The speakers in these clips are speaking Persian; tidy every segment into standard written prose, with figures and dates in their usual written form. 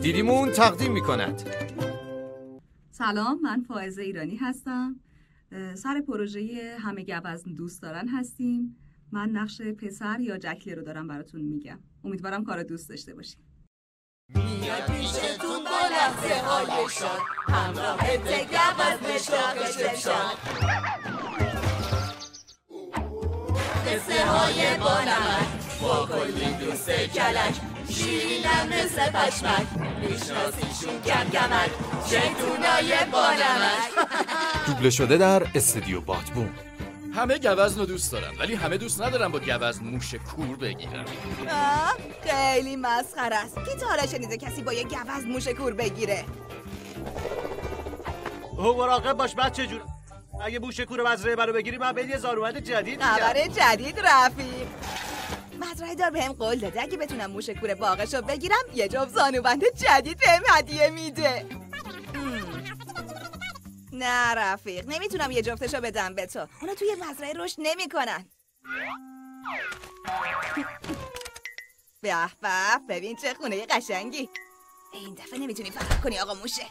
دیدیمون تقدیم میکند. سلام، من فائزه ایرانی هستم. سر پروژه همه گوزن دوست دارن هستیم. من نقش پسر یا جکلی رو دارم براتون میگم. امیدوارم کار دوست داشته باشیم. میاد پیشتون با لحظه های شاد، همراه گوزن شاق شمشاد، قصه های بانمک با کلی دوست کلک، شیرینم مثل پشمک، میشناسیشون گمگمک، شیطونای بانمک. دوبله شده در استودیو باتبوم. همه گوزن رو دوست دارم ولی همه دوست ندارم با گوزن موش کور بگیرم. خیلی مسخره است. کی تا حالا شنیده کسی با یه گوزن موش کور بگیره؟ مراقب باش بچه جون، اگه موش کور مزرعه برو بگیری من به یه زارومند جدید میگم. خبر جدید رفیق. مزرعه دار بهم قول داده اگه بتونم موش کور باغشو بگیرم یه جفت زانوبند جدید بهم هدیه میده. نه رفیق، نمیتونم یه جفتشو بدم به تو. اونا توی مزرعه رشد نمیکنن. به به، ببین چه خونه قشنگی. این دفعه نمیتونی فرار کنی آقا موشه.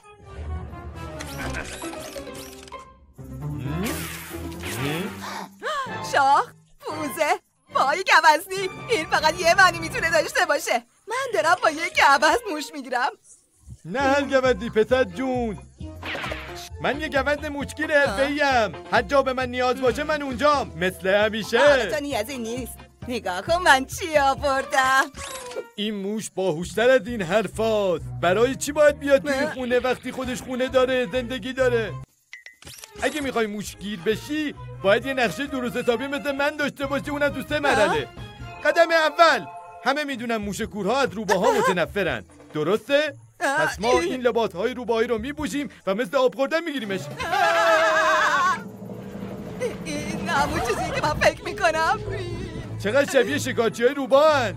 شاخ، پوزه، پای گوزنی، این فقط یه معنی میتونه داشته باشه. من دارم با یه گوزن موش میگیرم. نه هر گوزنی پسر جون، من یه گوزن موشگیر حرفه‌ایم. هر جا به من نیاز باشه من اونجام، مثل همیشه. تو نیازی نیست. نگاه کن من چی آوردم. این موش باهوشتر از این حرفاست. برای چی باید بیاد توی خونه وقتی خودش خونه داره، زندگی داره؟ اگه میخوای موشگیر بشی باید یه نقشه درست حسابی مثل من داشته باشی، اونم تو 3 مرحله. قدم اول، همه میدونن موش کورها از روباها متنفرن، درسته؟ پس ما این لباسهای روباهی رو میپوشیم و مثل آب خوردن میگیریمش. این همون چیزی که من فکر میکنم. چقدر شبیه شکارچی های روباهن.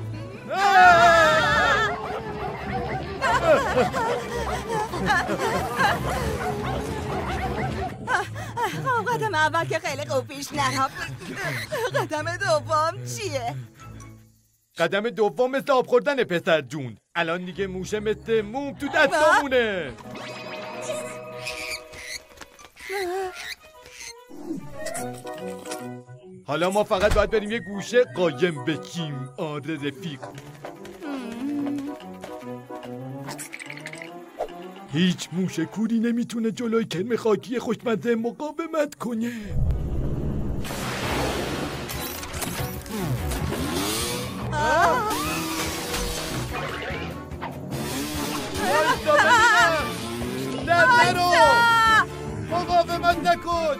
قدم اول که خیلی خوب پیش نرفت. قدم دوم چیه؟ قدم دوم مثل آب خوردن پسر جون. الان دیگه موشه مثل موم تو دستامونه. حالا ما فقط باید بریم یه گوشه قایم بشیم. آره رفیق. هیچ موشه کوری نمیتونه جلوی کرم خاکی خوشمزه مقاومت کنه. نه نرو، مقاومت نکن.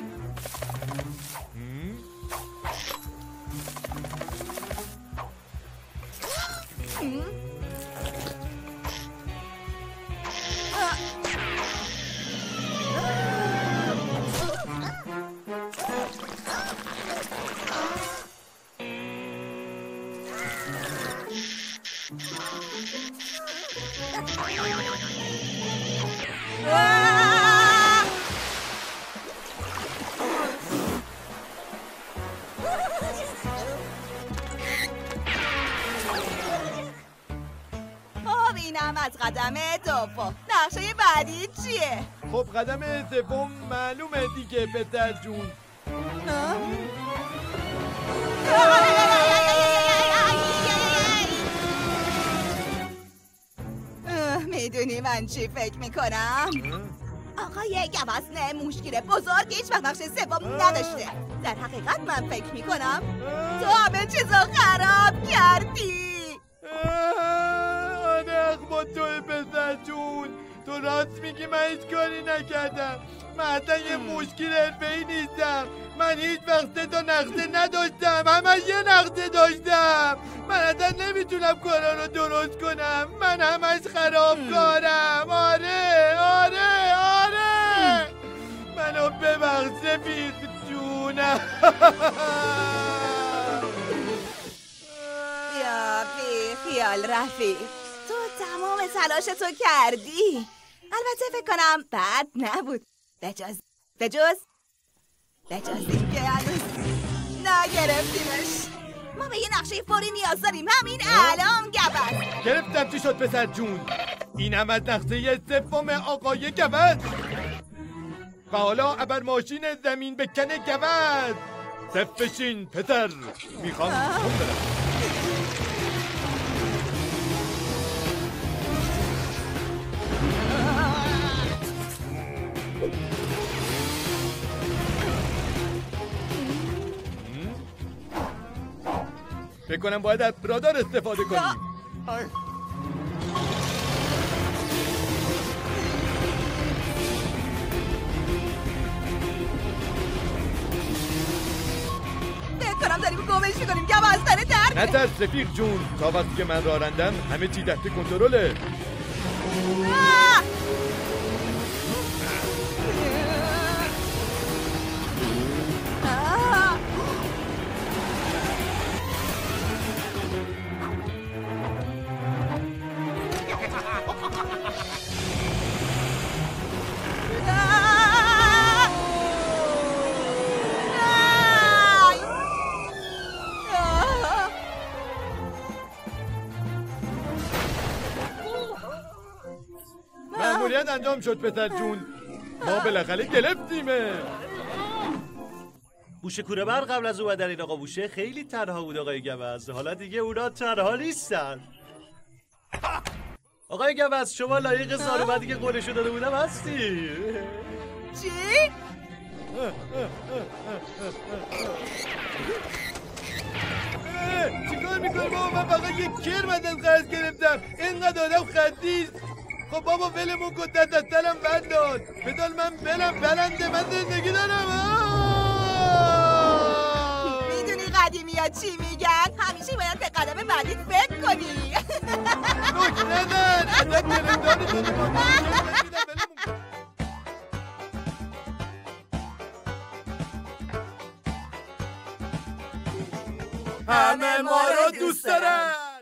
اینم از قدم دوم. نقشه بعدی چیه؟ خب قدم سوم معلومه دیگه پسر جون. میدونی من چی فکر میکنم؟ آقای گوزن موشگیر بزرگ هیچ وقت نقشه سوم نداشته. در حقیقت من فکر میکنم تو همه چیزو خراب کردی. آنخ با توی پسر جون، تو راست میگی، من هیچ کاری نکردم. من اصلا یه موشگیر حرفه‌ای نیستم. من هیچ وقت 3 تا نقشه نداشتم، همه یه نقشه داشتم. من اصلا نمیتونم کارا رو درست کنم. من همش خرابکارم. آره آره آره، منو ببخش رفیق جونم. یا بی خیال رفیق، تو تمام تلاشتو کردی. البته فکر کنم بد نبود، بجز این که هنوز نگرفتیمش. ما به یه نقشه فوری نیاز داریم همین الان. گبر گرفتم چی شد پسر جون؟ اینم از نقشه سوم آقای گوز. و حالا ابر ماشین زمین بکنه گوز. صف بشین پسر، میخوام برم. فکر کنم باید از رادار استفاده کنیم. فکر کنم داریم گمش میکنیم که باز داره در نترس رفیق جون، تا وقتی که من رانندم همه چی تحت کنترله. مأموریت انجام شد پسر جون، ما بالاخره گرفتیمه. بوشه کوره بر قبل از اومدن این آقا بوشه خیلی تنها بود آقای گوز. حالا دیگه اونا تنها نیستن. آقای گوز شما لایق زاروبندی که قولشو داده بودم هستی. چی؟ چیکار میکنی بابا؟ من فقط یک کرم از قرض گرفتم، اینقدر آدم خدیست. خب بابا ولمون کن، دست از سرم بنداز، بدال من بلنده، من زندگی دارم. میدونی قدیمی ها چی میگن؟ همیشه باید به قدم بعدیت فکر کنی. نوک نزن، ازت گرفتاری تو نمون. همه ما رو دوست دارن.